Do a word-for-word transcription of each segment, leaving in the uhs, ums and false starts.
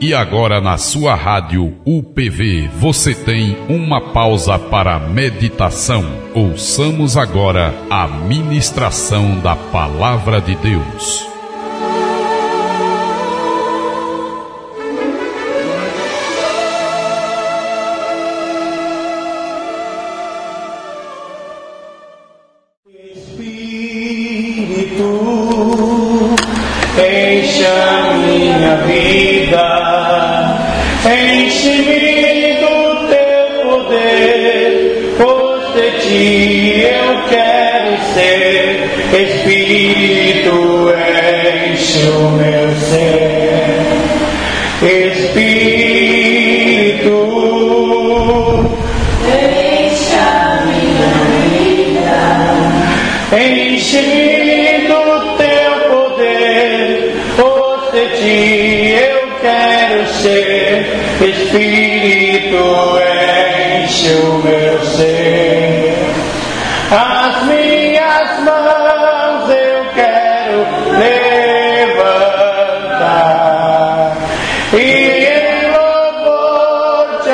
E agora na sua rádio U P V você tem uma pausa para meditação. Ouçamos agora a ministração da Palavra de Deus. Espírito, enche o meu ser. Espírito, enche a minha vida. Enche-me do teu poder, pois de ti eu quero ser. Espírito, enche o meu ser. As minhas mãos eu quero levantar e em louvor te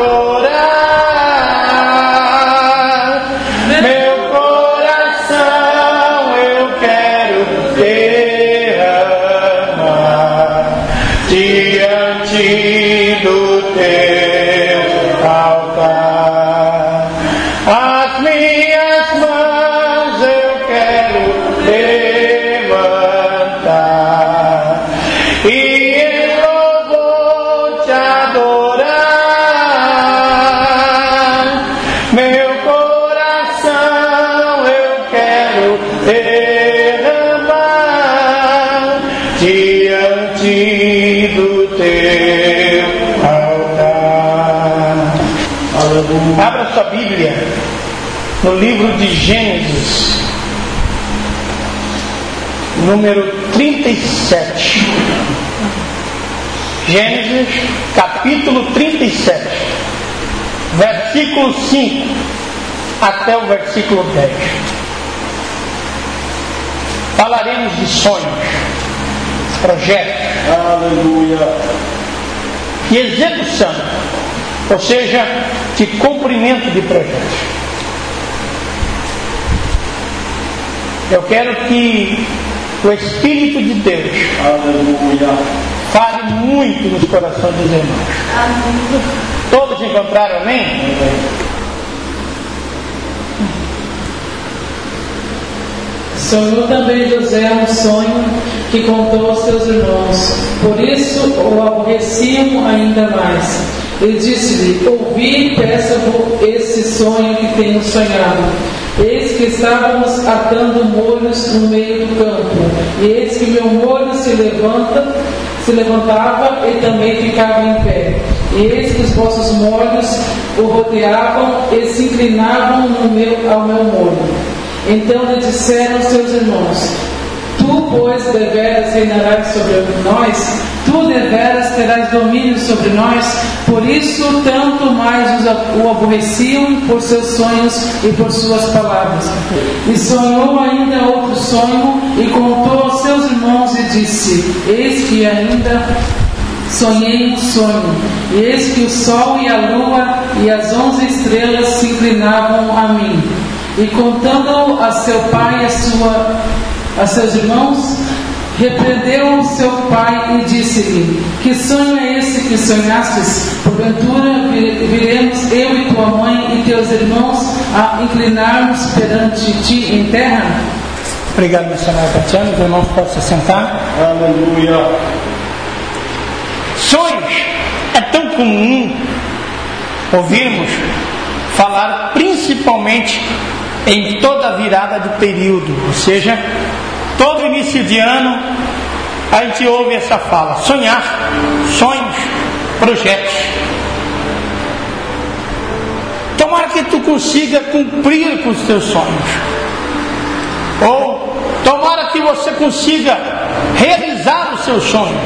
adorar. Meu coração eu quero derramar diante do teu altar. As minhas mãos eu quero levantar e em louvor te adorar. Meu coração eu quero derramar diante do teu altar. Abra sua Bíblia no livro de Gênesis, número trinta e sete. Gênesis, capítulo trinta e sete, versículo cinco até o versículo dez. Falaremos de sonhos, projetos, aleluia, e execução, ou seja, de cumprimento de projetos. Eu quero que o Espírito de Deus, aleluia, fale muito nos corações dos irmãos. Amém. Todos encontraram amém? Amém. Sonhou também José um sonho que contou aos seus irmãos, por isso o aborreciam ainda mais. Ele disse-lhe: ouvi, peço-vos esse sonho que tenho sonhado. Eis que estávamos atando molhos no meio do campo, e eis que meu molho se levanta, se levantava e também ficava em pé. E eis que os vossos molhos o rodeavam e se inclinavam no meu, ao meu molho. Então lhe disseram seus irmãos: tu, pois, deveras reinarás sobre nós, tu deveras terás domínio sobre nós. Por isso, tanto mais o aborreciam por seus sonhos e por suas palavras. E sonhou ainda outro sonho e contou aos seus irmãos e disse: eis que ainda sonhei um sonho, e eis que o sol e a lua e as onze estrelas se inclinavam a mim. E contando a seu pai e a, sua, a seus irmãos, repreendeu seu pai e disse-lhe: que sonho é esse que sonhastes? Porventura viremos eu e tua mãe e teus irmãos a inclinar-nos perante ti em terra? Obrigado, missionário Tatiana. Os irmãos podem se sentar. Aleluia. Sonhos. É tão comum ouvirmos falar, principalmente em toda virada de período, ou seja, todo início de ano a gente ouve essa fala: sonhar, sonhos, projetos. Tomara que tu consiga cumprir com os teus sonhos, ou tomara que você consiga realizar os seus sonhos.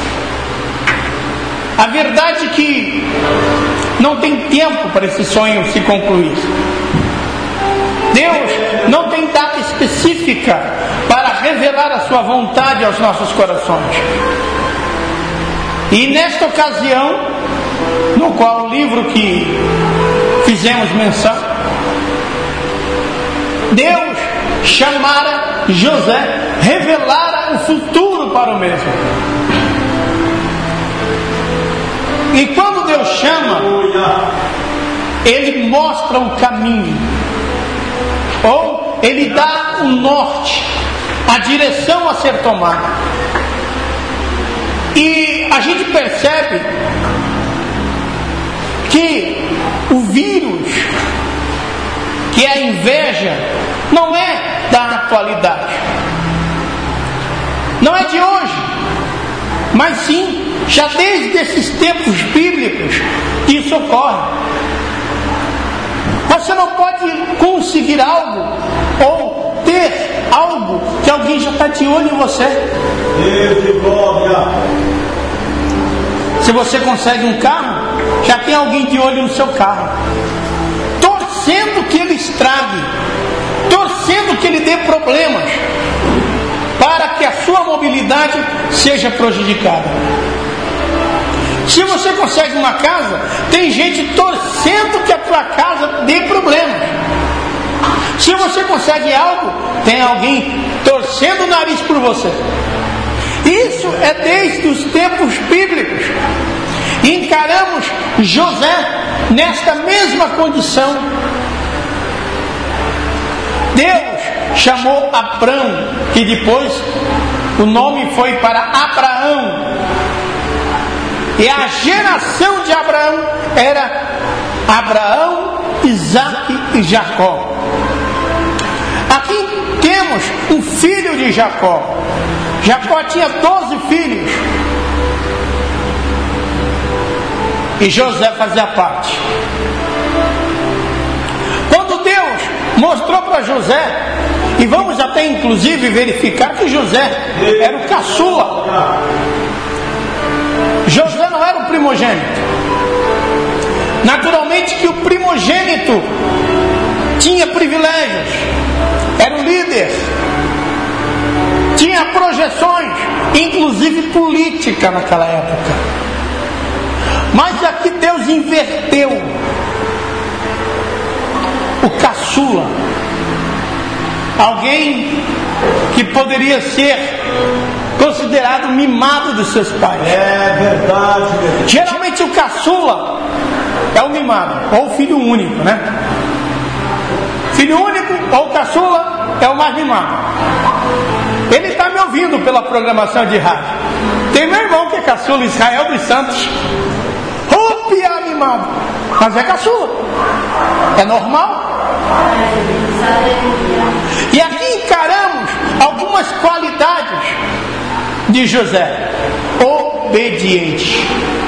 A verdade é que não tem tempo para esse sonho se concluir. Deus não tem data específica para revelar a sua vontade aos nossos corações. E nesta ocasião, no qual o livro que fizemos menção, Deus chamara José, revelara o futuro para o mesmo. E quando Deus chama, Ele mostra um caminho, ou Ele dá um norte, a direção a ser tomada. E a gente percebe que o vírus, que é a inveja, não é da atualidade, não é de hoje, mas sim já desde esses tempos bíblicos isso ocorre. Você não pode conseguir algo ou ter algo que alguém já está de olho em você. Se você consegue um carro, já tem alguém de olho no seu carro, torcendo que ele estrague, torcendo que ele dê problemas, para que a sua mobilidade seja prejudicada. Se você consegue uma casa, tem gente torcendo que a tua casa dê problemas. Se você consegue algo, tem alguém torcendo o nariz por você. Isso é desde os tempos bíblicos. Encaramos José nesta mesma condição. Deus chamou Abrão, que depois o nome foi para Abraão. E a geração de Abraão era Abraão, Isaque e Jacó. Aqui temos um filho de Jacó. Jacó tinha doze filhos. E José fazia parte. Quando Deus mostrou para José, e vamos até inclusive verificar que José era o caçula. José não era o primogênito. Naturalmente que o primogênito tinha privilégios, era o líder, tinha projeções, inclusive política naquela época. Mas aqui Deus inverteu. O caçula, alguém que poderia ser considerado mimado dos seus pais. É verdade. Geralmente o caçula é o mimado, ou o filho único, né? Filho único ou caçula é o mais mimado. Ele está me ouvindo pela programação de rádio. Tem meu irmão que é caçula, Israel dos Santos. O pior mimado, mas é caçula. É normal. E aqui encaramos algumas qualidades de José: obediente,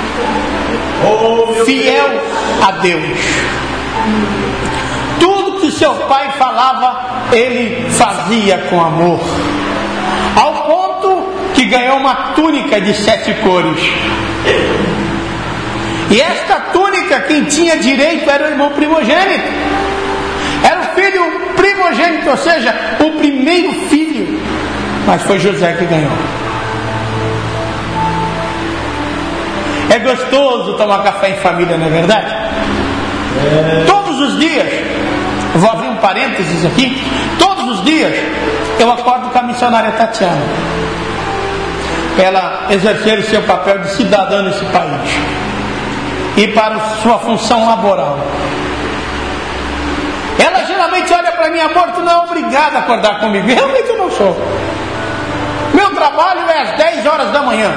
fiel a Deus. Tudo que seu pai falava, ele fazia com amor, ao ponto que ganhou uma túnica de sete cores. E esta túnica, quem tinha direito era o irmão primogênito, era o filho primogênito, ou seja, o primeiro filho. Mas foi José que ganhou. É gostoso tomar café em família, não é verdade? É. Todos os dias, vou abrir um parênteses aqui, todos os dias eu acordo com a missionária Tatiana, para ela exercer o seu papel de cidadã nesse país e para sua função laboral. Ela geralmente olha para mim: amor, tu não é obrigado a acordar comigo. Realmente eu não sou. Meu trabalho é às dez horas da manhã.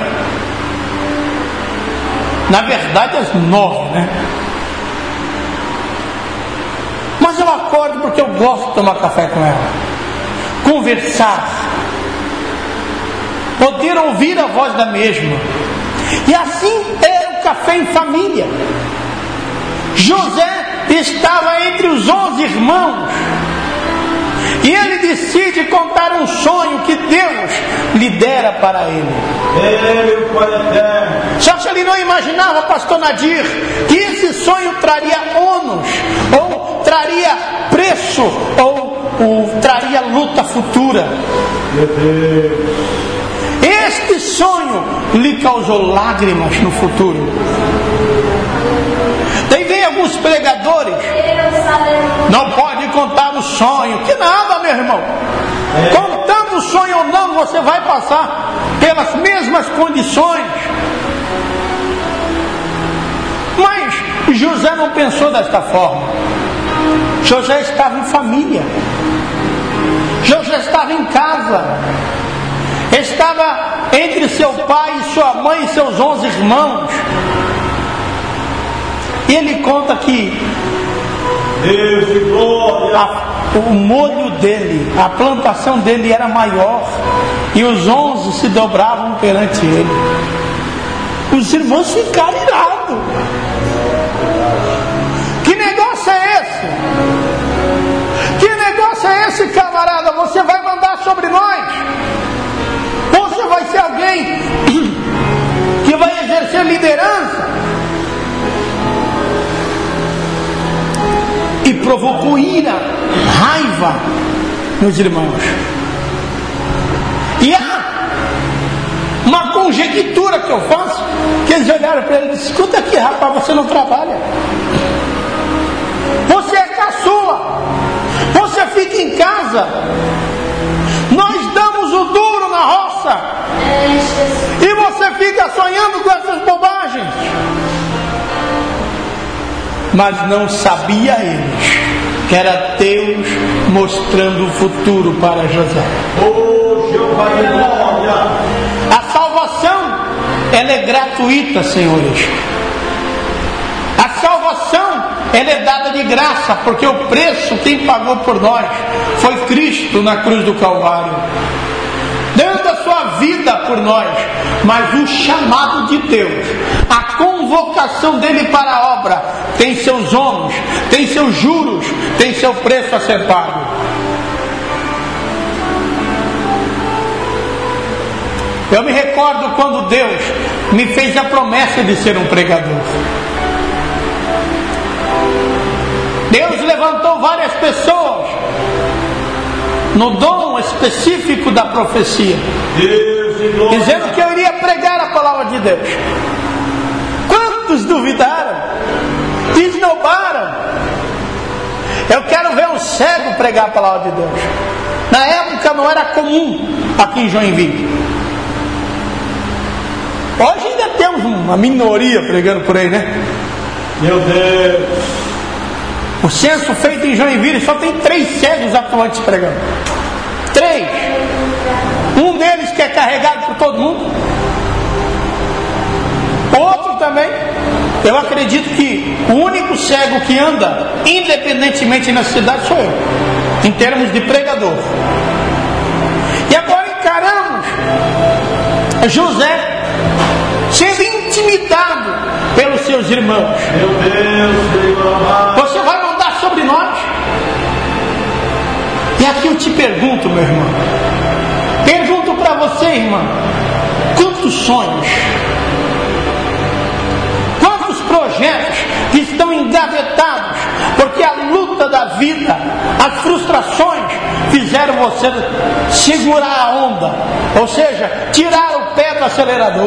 Na verdade às nove, né? Mas eu acordo porque eu gosto de tomar café com ela, conversar, poder ouvir a voz da mesma. E assim era o café em família. José estava entre os onze irmãos e ele decide contar um sonho que Deus lhe dera para ele. Só que ele não imaginava, pastor Nadir, que esse sonho traria ônus, ou traria preço, ou, ou traria luta futura. Este sonho lhe causou lágrimas no futuro. Daí vem alguns pregadores, não pode contar o sonho. Que nada, meu irmão. Contando o sonho ou não, você vai passar pelas mesmas condições. Mas José não pensou desta forma. José estava em família. José estava em casa. Estava entre seu pai e sua mãe e seus onze irmãos. E ele conta que Deus de glória, a, o molho dele, a plantação dele era maior, e os onze se dobravam perante ele. Os irmãos ficaram irados. Que negócio é esse? Que negócio é esse, camarada? Você vai mandar sobre nós? Você vai ser alguém que vai exercer liderança? E provocou ira, raiva nos irmãos. E há uma conjectura que eu faço, que eles olharam para ele e disseram: escuta aqui, rapaz, você não trabalha, você é caçula, você fica em casa, nós damos o duro na roça, e você fica sonhando com essas bobagens. Mas não sabia eles que era Deus mostrando o futuro para José. oh Jeová de glória, A salvação, ela é gratuita, senhores. A salvação, ela é dada de graça, porque o preço, quem pagou por nós, foi Cristo na cruz do Calvário, dando a sua vida por nós. Mas o chamado de Deus, a convocação dele para a obra, tem seus ônus, tem seus juros, tem seu preço a ser pago. Eu me recordo quando Deus me fez a promessa de ser um pregador. Deus levantou várias pessoas no dom específico da profecia, Deus de glória, dizendo que eu iria pregar a palavra de Deus. Quantos duvidaram? Esnobaram? Eu quero ver um cego pregar a palavra de Deus. Na época não era comum aqui em Joinville. Hoje ainda temos uma minoria pregando por aí, né? meu Deus, O censo feito em Joinville só tem três cegos atuantes pregando. Três. Um deles que é carregado por todo mundo. Outro também. Eu acredito que o único cego que anda independentemente na cidade sou eu, em termos de pregador. E agora encaramos José sendo intimidado pelos seus irmãos. meu Deus, Senhor amado, Você vai mandar sobre nós? E aqui eu te pergunto, meu irmão, pergunto para você, irmão, quantos sonhos, quantos projetos que estão engavetados, porque a luta da vida, as frustrações fizeram você segurar a onda, ou seja, tirar o pé do acelerador.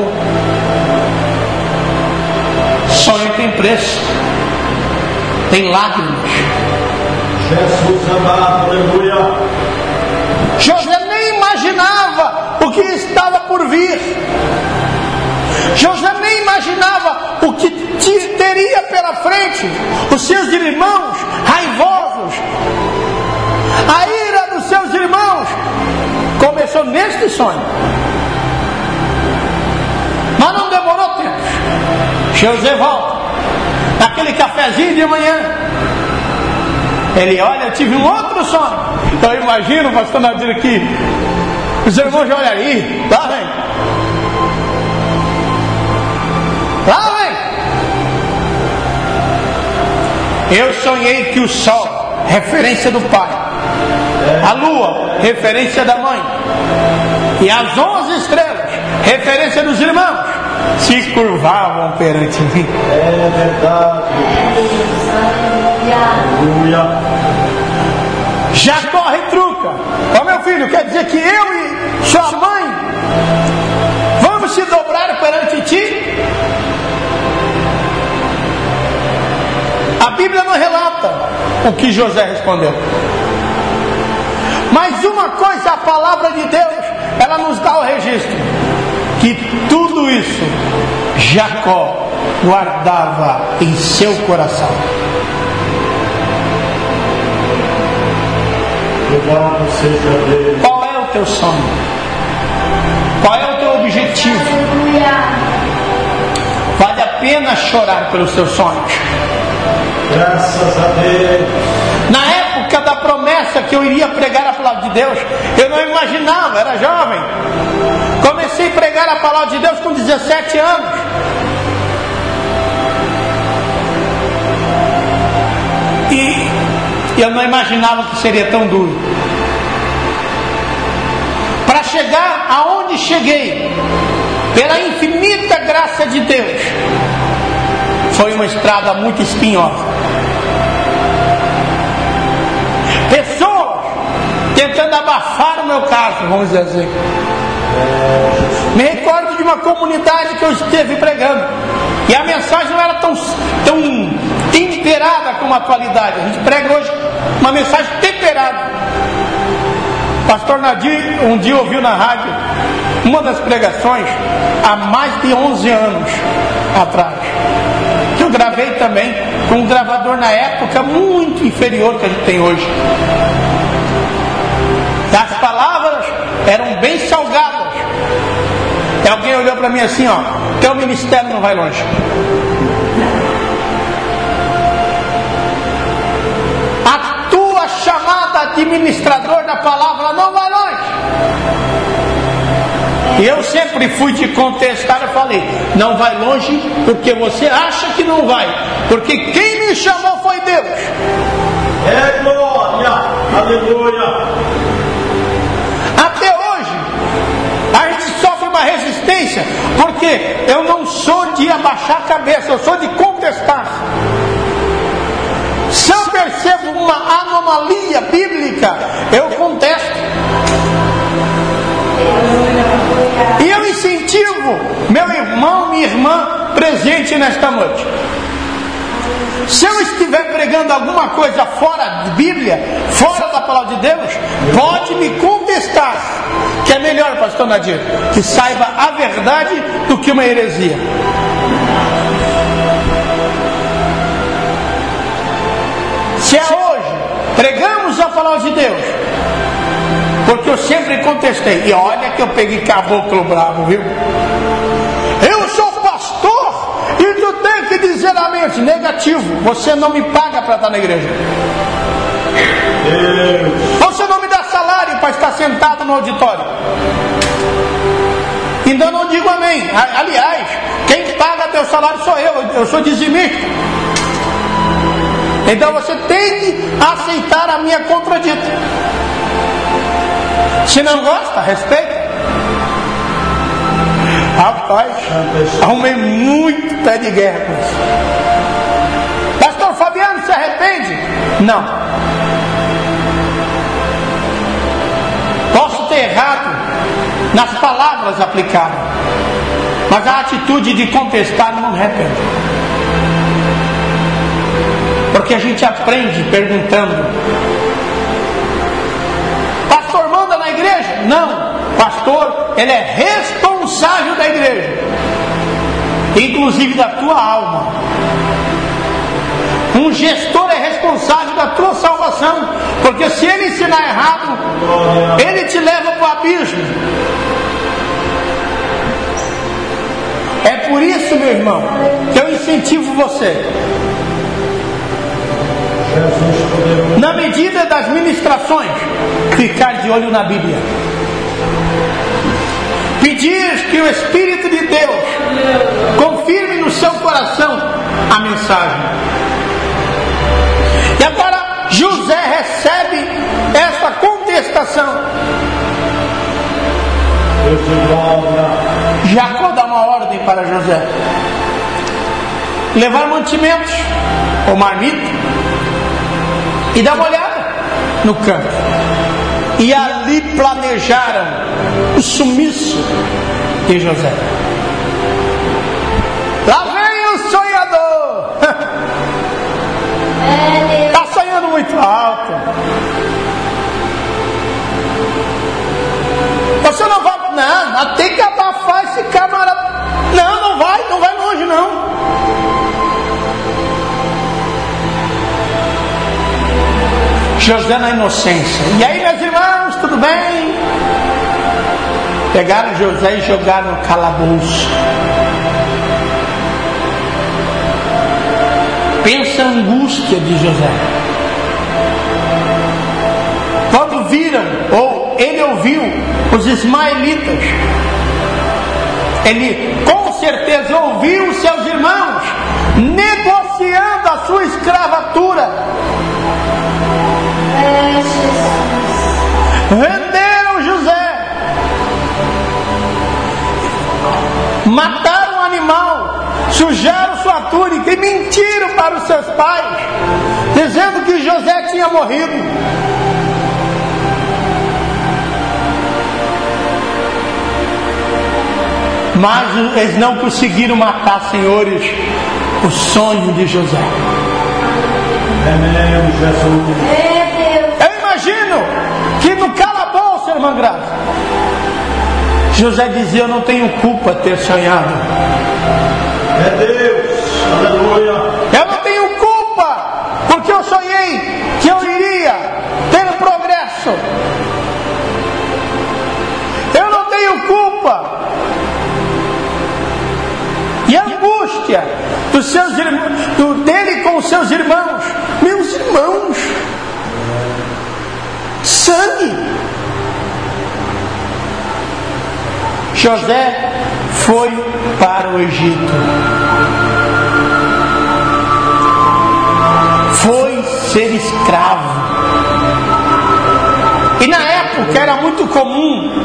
Sonho tem preço, tem lágrimas. Jesus amado, aleluia, José nem imaginava o que estava por vir. José nem imaginava o que teria pela frente. Os seus irmãos raivosos, a ira dos seus irmãos começou neste sonho. Mas não demorou tempo. José volta naquele cafezinho de manhã. Ele olha: eu tive um outro sonho. Eu imagino o pastor Nadir aqui, os irmãos já olham aí, lá vem, lá vem. Eu sonhei que o sol, referência do pai, a lua, referência da mãe, e as onze estrelas, referência dos irmãos, se curvavam perante mim. é verdade, aleluia, Jacó retruca: ó, meu filho, quer dizer que eu e sua mãe vamos se dobrar perante ti? A Bíblia não relata o que José respondeu. Mas uma coisa, a palavra de Deus, ela nos dá o registro, que tudo isso Jacó guardava em seu coração. Louvado seja Deus. Qual é o teu sonho? Qual é o teu objetivo? Vale a pena chorar pelos teus sonhos. Graças a Deus. Na época da promessa que eu iria pregar a palavra de Deus, eu não imaginava, era jovem. Comecei a pregar a palavra de Deus com dezessete anos. E eu não imaginava que seria tão duro. Para chegar aonde cheguei, pela infinita graça de Deus, foi uma estrada muito espinhosa. Pessoas tentando abafar o meu caso, vamos dizer assim. Me recordo de uma comunidade que eu esteve pregando, e a mensagem não era tão, tão temperada como a atualidade. A gente prega hoje uma mensagem temperada. O pastor Nadir um dia ouviu na rádio uma das pregações há mais de onze anos atrás, que eu gravei também com um gravador na época muito inferior que a gente tem hoje. As palavras eram bem salgadas. E alguém olhou para mim assim, ó: teu ministério não vai longe. A tua chamada administrador da palavra não vai longe. E eu sempre fui te contestar, eu falei: não vai longe porque você acha que não vai, porque quem me chamou foi Deus. É glória, aleluia. Até hoje a gente sofre uma resistência, porque eu não sou de abaixar a cabeça, eu sou de contestar. Se eu percebo uma anomalia bíblica, eu contesto. E eu incentivo meu irmão, minha irmã presente nesta noite. Se eu estiver pregando alguma coisa fora de Bíblia, fora da palavra de Deus, pode me contestar. Que é melhor, pastor Nadir, que saiba a verdade do que uma heresia. Se é hoje, pregamos a palavra de Deus, porque eu sempre contestei. E olha que eu peguei caboclo bravo, viu? Eu sou pastor e tu tem que dizer a mente negativo. Você não me paga para estar na igreja. Você não me dá salário para estar sentado no auditório. Então não digo amém. Aliás, quem paga teu salário sou eu. Eu sou dizimista. Então você tem que aceitar a minha contradita. Se não gosta, respeita. Rapaz, arrumei muito pé de guerra com isso. Pastor Fabiano, se arrepende? Não. Posso ter errado nas palavras aplicadas, mas a atitude de contestar não me arrepende. Porque a gente aprende perguntando: pastor manda na igreja? Não. Pastor, ele é responsável da igreja, inclusive da tua alma. Um gestor é responsável da tua salvação, porque se ele ensinar errado, ele te leva para o abismo. É por isso, meu irmão, que eu incentivo você, na medida das ministrações, ficar de olho na Bíblia. Pedir que o Espírito de Deus confirme no seu coração a mensagem. E agora José recebe essa contestação. Jacó dá uma ordem para José: levar mantimentos ou marmita e dar uma olhada no campo. E ali planejaram o sumiço de José. Lá vem o sonhador. Está sonhando muito alto. Você não vai, não, tem que abafar esse camarada. Não, não vai, não vai longe não. José na inocência. E aí, meus irmãos, tudo bem? Pegaram José e jogaram no calabouço. Pensa a angústia de José. Quando viram, ou ele ouviu, os ismaelitas, ele com certeza ouviu os seus irmãos negociando a sua escravatura. Renderam José, mataram o animal, sujaram sua túnica e mentiram para os seus pais, dizendo que José tinha morrido. Mas eles não conseguiram matar, senhores, o sonho de José. Eu imagino que no calabouço, irmã Graça, José dizia: eu não tenho culpa de ter sonhado. É Deus, aleluia. Eu não tenho culpa, porque eu sonhei que eu iria ter progresso. Eu não tenho culpa. E a angústia dos seus irmãos, do, dele com os seus irmãos. Meus irmãos, sangue. José foi para o Egito. Foi ser escravo. E na época era muito comum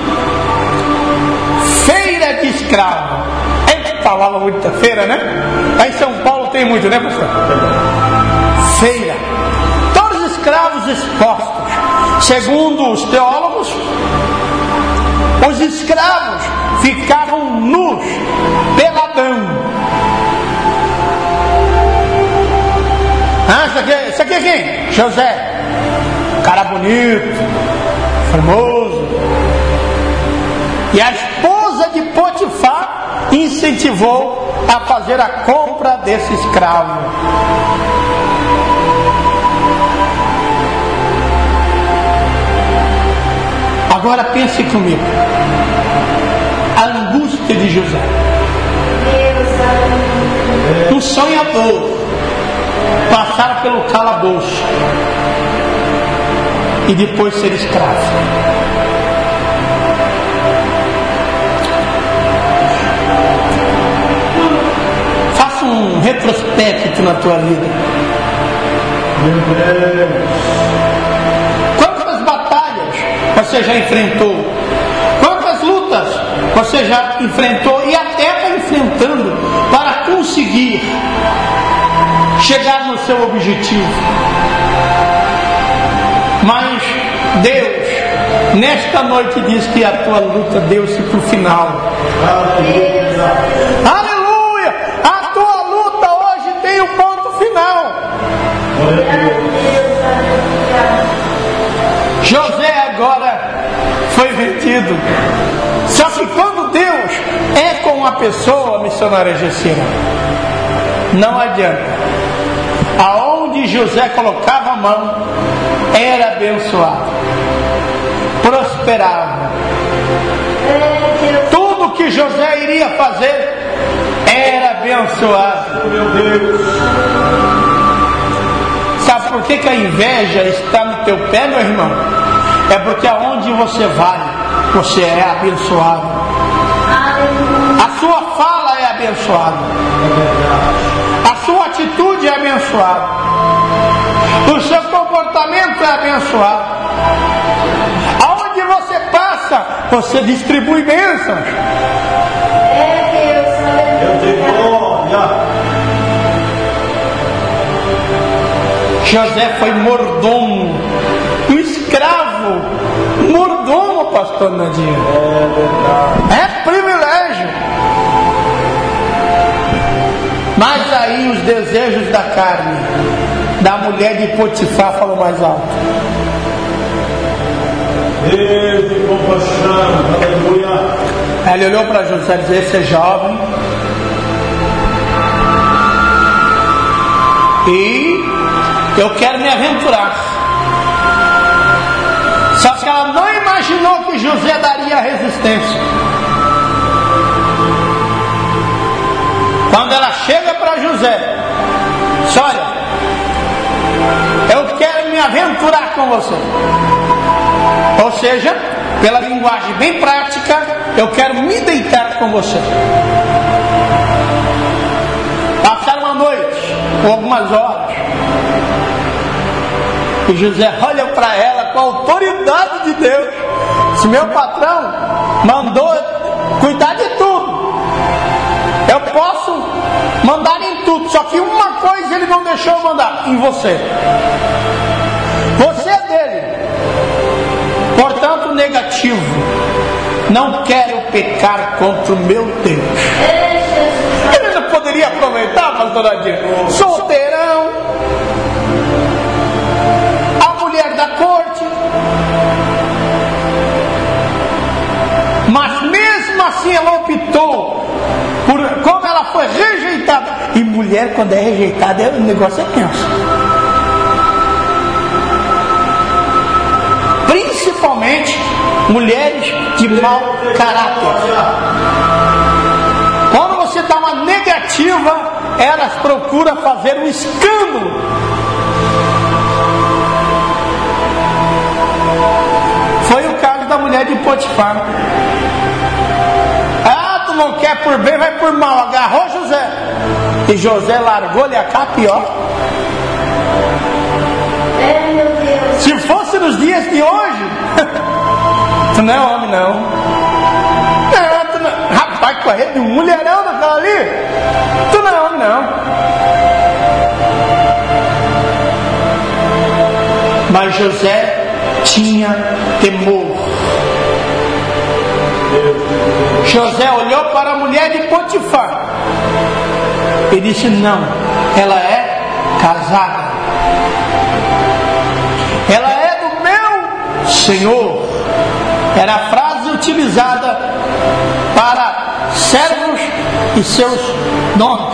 feira de escravo. Falava muito da feira, né? Aí em São Paulo tem muito, né, pastor? Feira. Todos os escravos expostos. Segundo os teólogos, os escravos ficavam nus, peladão. Ah, isso aqui, isso aqui é quem? José. Cara bonito, famoso. E a esposa de Potifar incentivou a fazer a compra desse escravo. Agora pense comigo. A angústia de José. Um sonhador passar pelo calabouço e depois ser escravo. Um retrospecto na tua vida. Quantas batalhas você já enfrentou? Quantas lutas você já enfrentou e até está enfrentando para conseguir chegar no seu objetivo? Mas Deus, nesta noite, diz que a tua luta deu-se para o final. Aleluia! José agora foi vendido. Só que quando Deus é com uma pessoa, missionária Gessira, não adianta. Aonde José colocava a mão, era abençoado, prosperava. Tudo que José iria fazer era abençoado. Meu Deus. Sabe por que, que a inveja está no teu pé, meu irmão? É porque aonde você vai, você é abençoado. A sua fala é abençoada. A sua atitude é abençoada. O seu comportamento é abençoado. Aonde você passa, você distribui bênçãos. José foi mordomo, um escravo, mordomo, pastor Nadinho. É privilégio. Mas aí os desejos da carne, da mulher de Potifar, falou mais alto. Deus de compaixão, aleluia. Ele olhou para José e disse: esse é jovem e eu quero me aventurar. Só que ela não imaginou que José daria resistência. Quando ela chega para José, diz: olha, eu quero me aventurar com você. Ou seja, pela linguagem bem prática, eu quero me deitar com você. Passaram uma noite, ou algumas horas, e José olha para ela com a autoridade de Deus. Se meu patrão mandou cuidar de tudo, eu posso mandar em tudo. Só que uma coisa ele não deixou eu mandar: em você. Você é dele. Portanto, negativo. Não quero pecar contra o meu Deus. Ele não poderia aproveitar, pastor Adir? Solteirão, a mulher da corte. Mas mesmo assim ela optou por, como ela foi rejeitada. E mulher, quando é rejeitada, o negócio é tenso. Principalmente mulheres de mau caráter. Quando você dá uma negativa, elas procuram fazer um escândalo. Foi o caso da mulher de Potifar. Ah, tu não quer por bem, vai por mal. Agarrou José. E José largou-lhe a capa e ó. Se fosse nos dias de hoje, tu não é homem não. Não, tu não. Rapaz, correr de um mulherão daquela ali, tu não é homem não. Mas José tinha temor. José olhou para a mulher de Potifar e disse: não, ela é casada. Ela é do meu Senhor. Era a frase utilizada para servos e seus donos.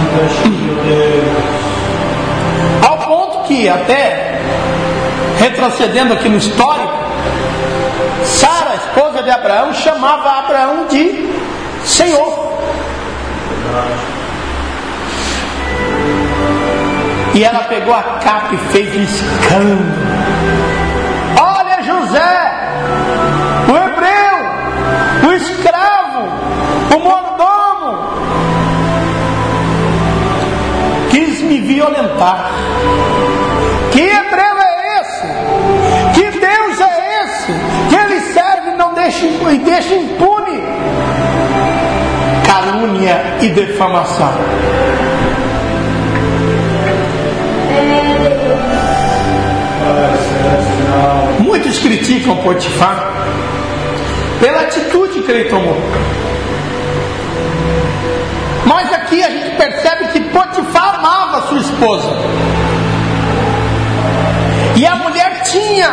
Ao ponto que, até retrocedendo aqui no histórico, Sara, a esposa de Abraão, chamava Abraão de Senhor. E ela pegou a capa e fez um escândalo. Olha José, o hebreu, o escravo, o mordomo, quis me violentar. Que hebreu é esse? Que Deus é esse? Que ele serve e não deixa, e deixa impune? Calúnia e defamação. Muitos criticam Potifar pela atitude que ele tomou. Mas aqui a gente percebe que Potifar amava sua esposa. E a mulher tinha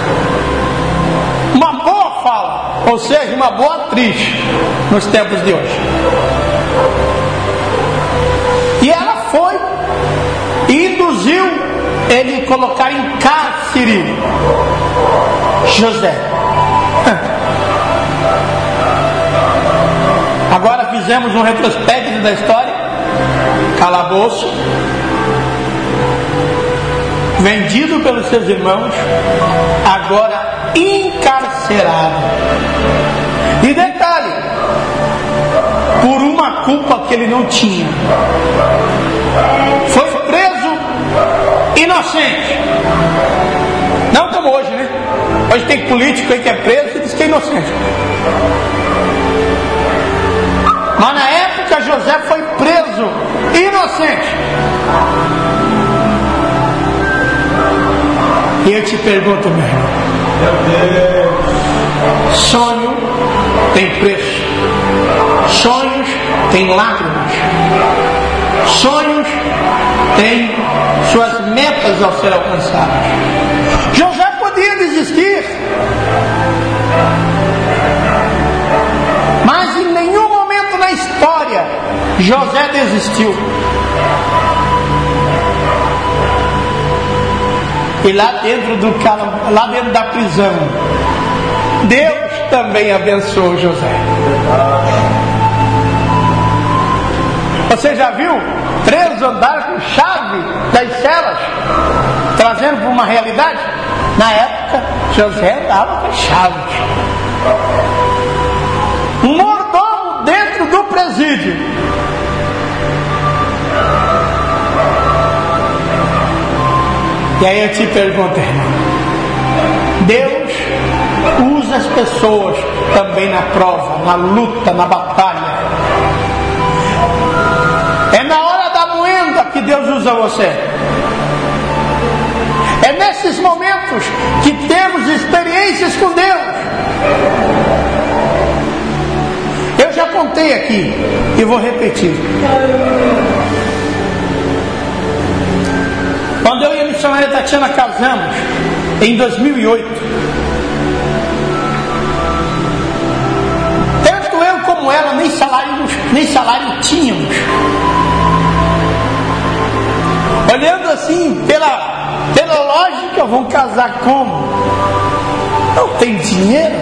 uma boa fala, ou seja, uma boa atriz nos tempos de hoje. E ela foi e induziu ele colocar em cárcere José. Agora fizemos um retrospecto da história. Calabouço, vendido pelos seus irmãos, agora encarcerado. E detalhe, por uma culpa que ele não tinha. Foi preso inocente. Não como hoje, né? Hoje tem político aí que é preso e diz que é inocente. Mas na época José foi preso inocente. E eu te pergunto, meu irmão, sonho tem preço, sonhos tem lágrimas. Sonhos têm suas metas ao ser alcançadas. José podia desistir, mas em nenhum momento na história José desistiu. E lá dentro do lá dentro da prisão, Deus também abençoou José. Você já viu preso andar com chave das celas, trazendo para uma realidade? Na época, José andava com chaves. Um mordomo dentro do presídio. E aí eu te pergunto, irmão, Deus usa as pessoas também na prova, na luta, na batalha. É na hora da moenda que Deus usa você. É nesses momentos que temos experiências com Deus. Eu já contei aqui e vou repetir. Quando eu e a missionária Tatiana casamos, em dois mil e oito, tanto eu como ela nem salário, nem salário tínhamos. Olhando assim, pela, pela lógica, vão casar como? Não tem dinheiro.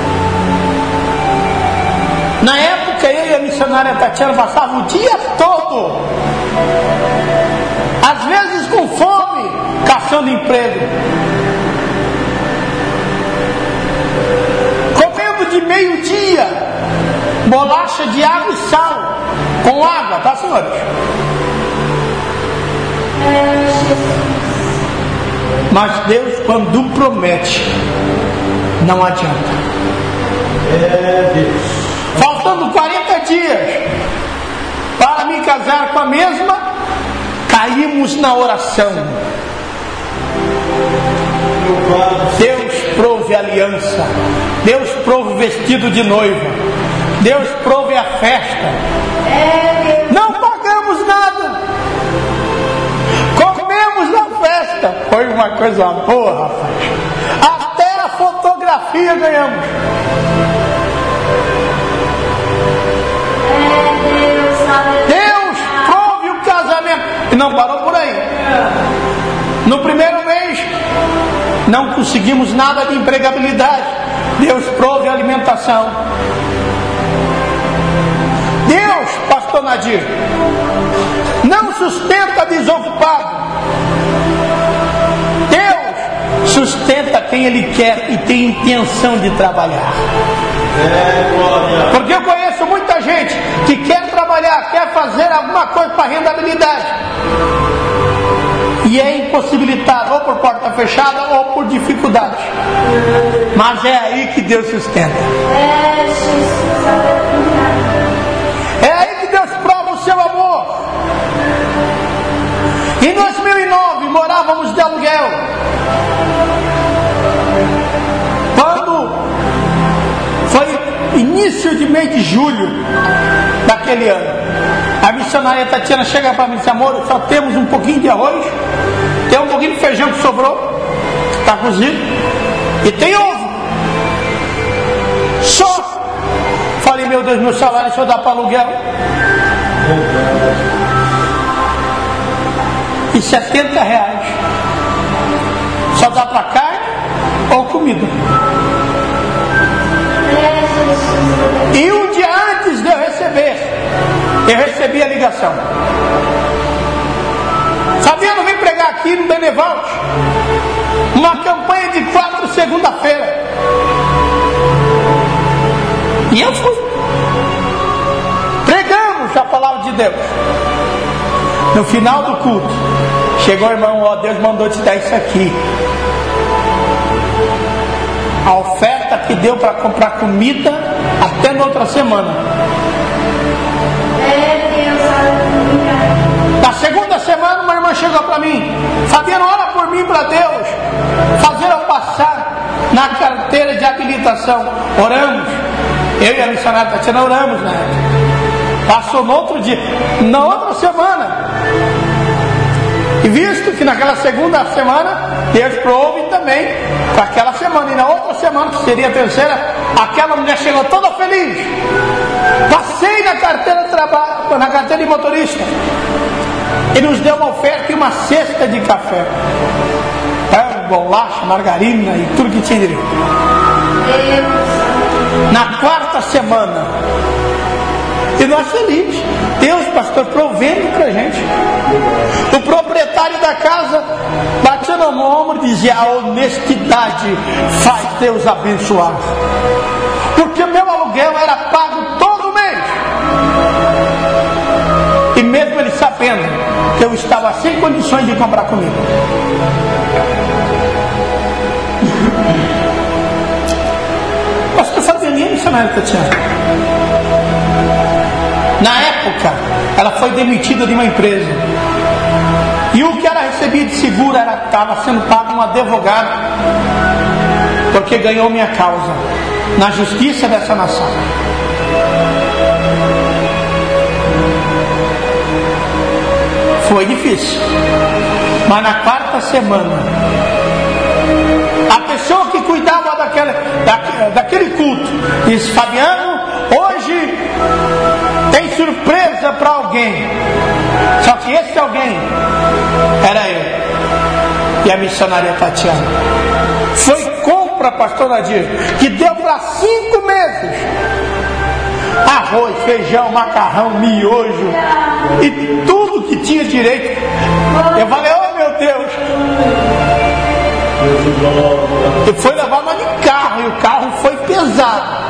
Na época, eu e a missionária Tatiana passavam o dia todo, às vezes com fome, caçando emprego, comendo de meio-dia bolacha de água e sal, com água, tá, senhores? Mas Deus, quando promete, não adianta. É Deus. Faltando quarenta dias para me casar com a mesma, caímos na oração. Deus prove aliança, Deus prove vestido de noiva, Deus prove a festa. Não pagamos nada, comemos na festa. Foi uma coisa boa, rapaz. Até a fotografia ganhamos. Deus prove o casamento. E não parou por aí. No primeiro mês não conseguimos nada de empregabilidade. Deus prove a alimentação. Deus, pastor Nadir, não sustenta desocupado. Deus sustenta quem Ele quer e tem intenção de trabalhar. Porque eu conheço muita gente que quer trabalhar, quer fazer alguma coisa para rendabilidade, e é impossibilitado ou por porta fechada ou por dificuldade. Mas é aí que Deus sustenta. É aí que Deus prova o seu amor. Em dois mil e nove morávamos de aluguel. Quando foi início de mês de julho daquele ano, a missionária Tatiana chega para mim e diz: amor, só temos um pouquinho de arroz, tem um pouquinho de feijão que sobrou, está cozido, e tem ovo. Só. Falei: meu Deus, meu salário só dá para aluguel. E setenta reais. Só dá para carne ou comida. E um dia antes de eu receber, eu recebi a ligação: Fabiano, vem pregar aqui no Benevalt, uma campanha de quatro segunda-feira. E eu fui. Pregamos a palavra de Deus. No final do culto, chegou o irmão: ó, Deus mandou te dar isso aqui. A oferta que deu para comprar comida até na outra semana. Na segunda semana, uma irmã chegou para mim: Fabiano, ora por mim para Deus fazer eu passar na carteira de habilitação. Oramos. Eu e a missionária Tatiana oramos na época. Passou no outro dia, na outra semana. E visto que naquela segunda semana, Deus provou também para aquela semana. E na outra semana, que seria a terceira, aquela mulher chegou toda feliz. Passei na carteira de trabalho, na carteira de motorista. E nos deu uma oferta e uma cesta de café. Pão, bolacha, margarina e tudo que tinha direito. Na quarta semana, e nós felizes, Deus, pastor, provendo pra gente. O proprietário da casa batia no ombro e dizia: a honestidade faz Deus abençoar. Porque meu aluguel era pago todo mês. E mesmo ele sabendo que eu estava sem condições de comprar comida. Pastor Fabianinha, missionária Tatiana. Na época, ela foi demitida de uma empresa. E o que ela recebia de seguro era estava sendo pago um advogado, porque ganhou minha causa na justiça dessa nação. Foi difícil. Mas na quarta semana, a pessoa que cuidava daquele, da, daquele culto disse: Fabiano, hoje tem surpresa para alguém. Só que esse alguém era eu e a missionária Tatiana. Foi compra, pastor Nadir, que deu para cinco meses. Arroz, feijão, macarrão, miojo e tudo que tinha direito. Eu falei: oh meu Deus. E foi levar uma de carro, e o carro foi pesado.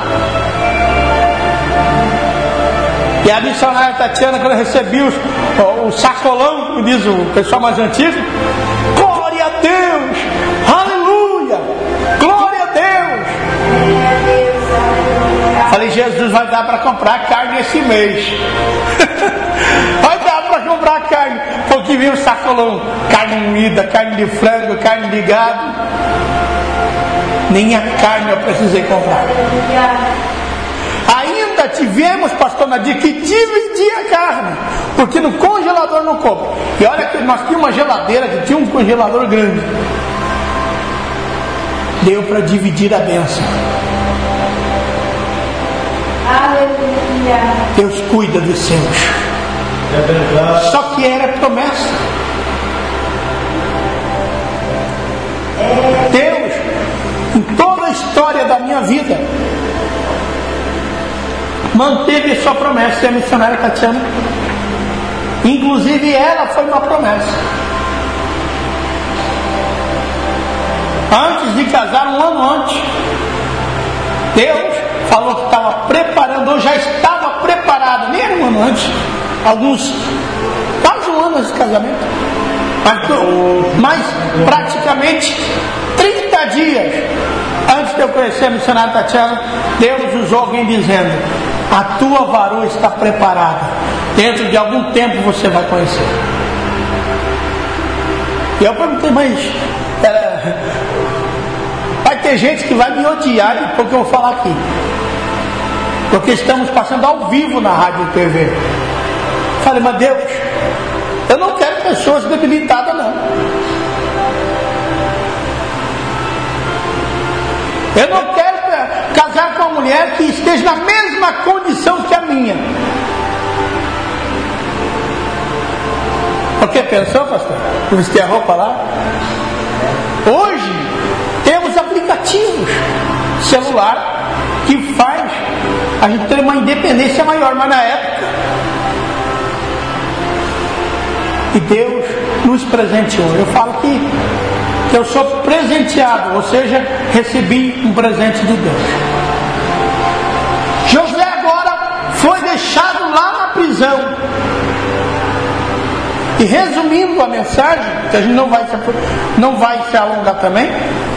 E a missionária Tatiana, quando recebeu o, o sacolão, como diz o pessoal mais antigo: glória a Deus, aleluia, glória a Deus. Falei: Jesus vai dar para comprar carne esse mês. Vai dar para comprar carne. Porque viu o sacolão: carne moída, carne de frango, carne de gado. Nem a carne eu precisei comprar. Ainda tivemos, pastor Nadir, que dividir a carne, porque no congelador não coube. E olha que nós tínhamos uma geladeira, que tinha um congelador grande. Deu para dividir a bênção. Aleluia. Deus cuida dos seus. É Só que era promessa. Deus, em toda a história da minha vida, manteve a sua promessa. E a missionária Tatiana, inclusive ela, foi uma promessa. Antes de casar, um ano antes, Deus falou que estava preparando, ou já estava preparado, nem era um ano antes, alguns, quase um ano antes de casamento, mas, mas praticamente trinta dias antes de eu conhecer a missionária Tatiana, Deus usou alguém dizendo: a tua varoa está preparada, dentro de algum tempo você vai conhecer. E eu perguntei: mas é, vai ter gente que vai me odiar depois que eu vou falar aqui, porque estamos passando ao vivo na rádio e T V. Falei: mas Deus, eu não quero pessoas debilitadas, não. Eu não quero casar com uma mulher que esteja na mesma condição que a minha. Por que pensou, pastor? Eu vesti a roupa lá. Hoje temos aplicativos celular que faz a gente ter uma independência maior, mas na época, e Deus nos presenteou. Eu falo que, que eu sou presenteado, ou seja, recebi um presente de Deus. Josué agora foi deixado lá na prisão. E resumindo a mensagem, que a gente não vai se, não vai se alongar também,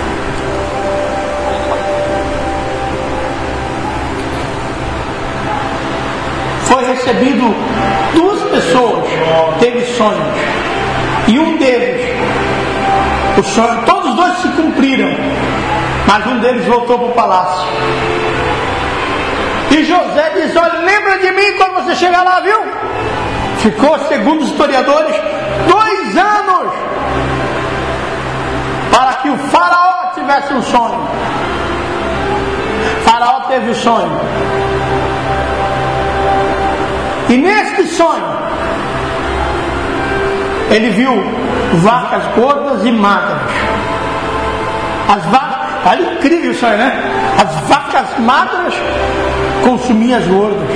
foi recebido duas pessoas, teve sonhos, e um deles, o sonho, todos dois se cumpriram, mas um deles voltou para o palácio. E E José diz: olha, lembra de mim quando você chegar lá, viu? Ficou, segundo os historiadores, dois anos para que o faraó tivesse um sonho. O faraó teve o sonho. E neste sonho, ele viu vacas gordas e magras. As vacas, olha, incrível isso aí, né? As vacas magras consumiam as gordas.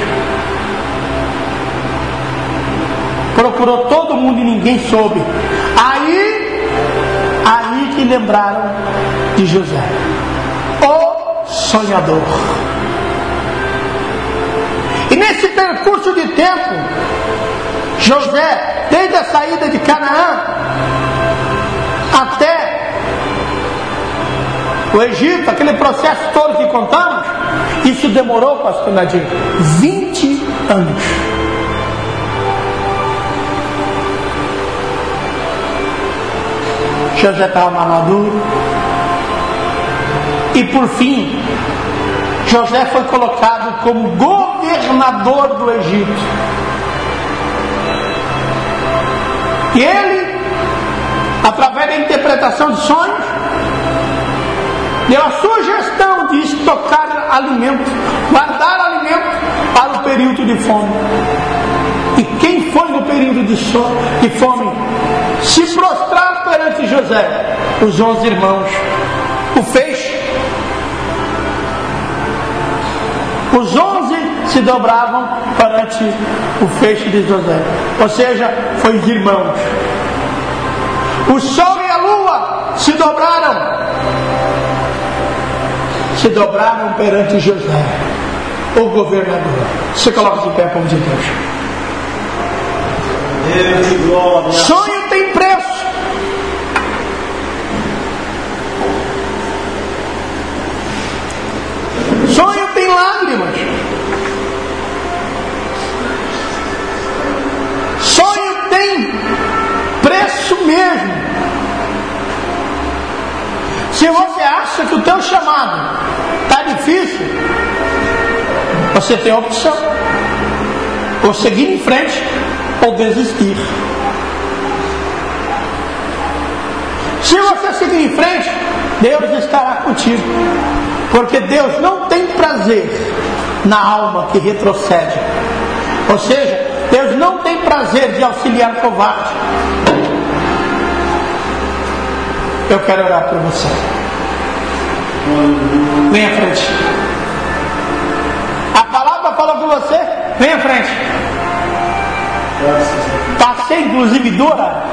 Procurou todo mundo e ninguém soube. Aí, aí que lembraram de José, o sonhador. E nesse percurso de tempo, José, desde a saída de Canaã até o Egito, aquele processo todo que contamos, isso demorou, pastor Nadir, vinte anos. José estava maduro. E por fim, José foi colocado como governador do Egito. E ele, através da interpretação de sonhos, deu a sugestão de estocar alimento, guardar alimento para o período de fome. E quem foi no período de, so, de fome se prostrar perante José? Os onze irmãos. O feixe. Os onze se dobravam perante o feixe de José. Ou seja, foi os irmãos. O sol e a lua se dobraram. Se dobraram perante José, o governador. Você coloca de pé como de Deus. Deus de glória. Sonho tem preço. Sonho tem lágrimas. Sonho tem preço mesmo. Se você acha que o teu chamado está difícil, você tem a opção: ou seguir em frente ou desistir. Se você seguir em frente, Deus estará contigo, porque Deus não tem prazer na alma que retrocede. Ou seja, Deus não tem prazer de auxiliar covarde. Eu quero orar por você. Vem à frente. A palavra falou com você. Vem à frente. Passei inclusive dura,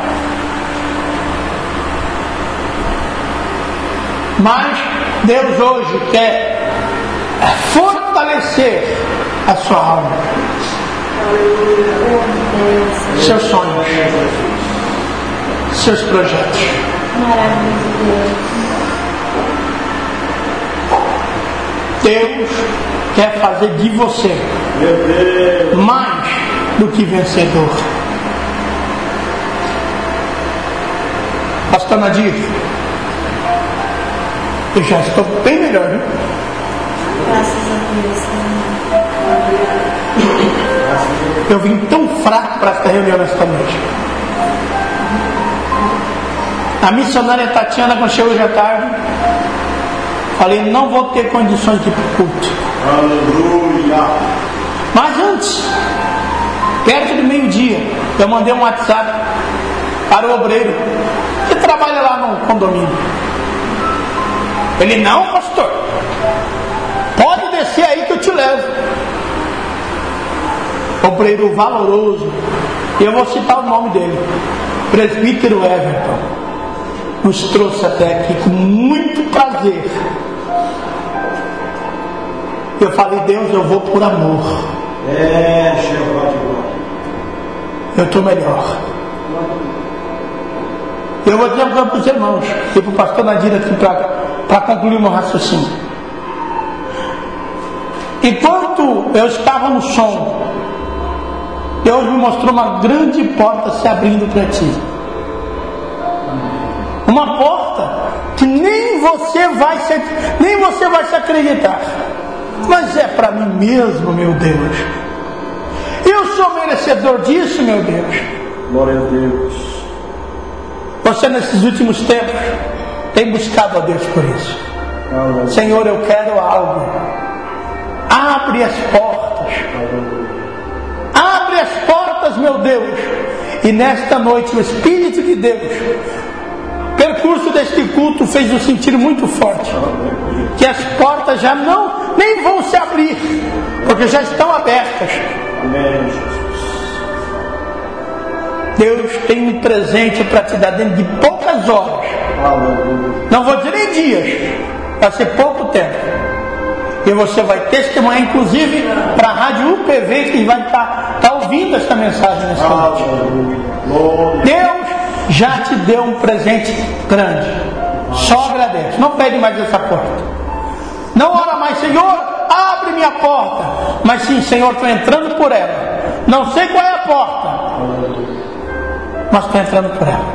mas Deus hoje quer fortalecer a sua alma, seus sonhos, seus projetos. Deus quer fazer de você mais do que vencedor. Pastor Nadir, eu já estou bem melhor, né? Graças a Deus. Eu vim tão fraco para esta reunião nesta noite. A missionária Tatiana, quando chegou hoje à tarde, falei: não vou ter condições de ir para o culto. Aleluia. Mas antes, perto do meio-dia, eu mandei um WhatsApp para o obreiro que trabalha lá no condomínio. Ele: não, pastor, pode descer aí que eu te levo. Obreiro valoroso, e eu vou citar o nome dele, presbítero Everton, nos trouxe até aqui com muito prazer. Eu falei: Deus, eu vou por amor. É, Jeová de glória. Eu estou melhor. Eu vou dizer para os irmãos e para o pastor Nadir aqui para concluir o meu raciocínio. Enquanto eu estava no som, Deus me mostrou uma grande porta se abrindo para ti. Uma porta que nem você vai se, nem você vai se acreditar. mas é para mim mesmo, meu Deus. Eu sou merecedor disso, meu Deus. Glória a Deus. Você nesses últimos tempos tem buscado a Deus por isso. Aleluia. Senhor, eu quero algo. Abre as portas. Abre as portas, meu Deus. E nesta noite o Espírito de Deus, percurso deste culto, fez eu sentir muito forte que as portas já não, nem vão se abrir, porque já estão abertas. Amém, Jesus. Deus tem um presente para te dar dentro de poucas horas. Aleluia. Não vou dizer nem dias, vai ser pouco tempo. E você vai testemunhar, inclusive, para a Rádio U P V, que vai estar tá, tá ouvindo esta mensagem nessa noite. Aleluia. Deus já te deu um presente grande. Só agradece. Não pede mais essa porta. Não ora mais, Senhor, abre minha porta. Mas sim, Senhor, estou entrando por ela. Não sei qual é a porta, mas estou entrando por ela.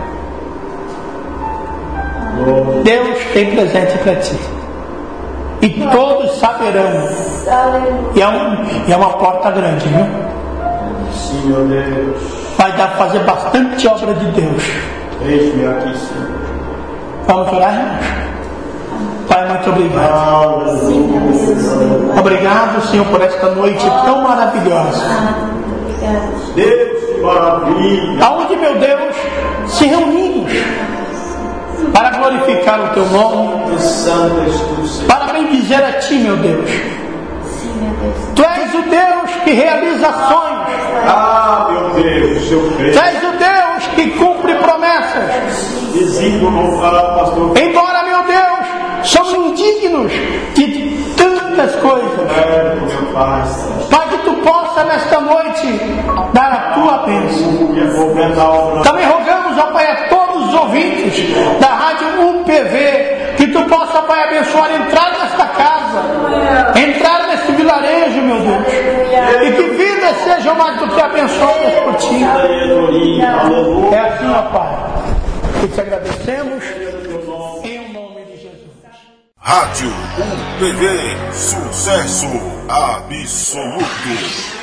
Deus tem presente para ti. E todos saberão. E é, um, e é uma porta grande, viu? Sim, meu Deus. Vai dar para fazer bastante obra de Deus. Eis-me aqui, Senhor. Vamos orar, irmãos? Pai, muito obrigado. Obrigado, Senhor, por esta noite tão maravilhosa. Deus, que maravilha. Aonde, meu Deus, se reunimos para glorificar o Teu nome, Santo és tu, Senhor. para bendizer a Ti, meu Deus. Tu és o Deus que realiza sonhos. Ah, meu Deus, seu Tu Deus. és o Deus que cumpre promessas. Desígnio louvado, pastor. Embora, meu Deus, somos indignos de tantas coisas. É, meu Pai. Para que Tu possa nesta noite dar a Tua bênção. E a completar a obra. Também rogamos, ó Pai, a todos os ouvintes da Rádio U P V, que Tu possa, Pai, abençoar, entrar nesta casa, entrar neste vilarejo, meu Deus, e que vidas sejam mais do que abençoadas por Ti. Aleluia. É assim, ó Pai, que Te agradecemos em nome de Jesus. Rádio U P V, sucesso absoluto.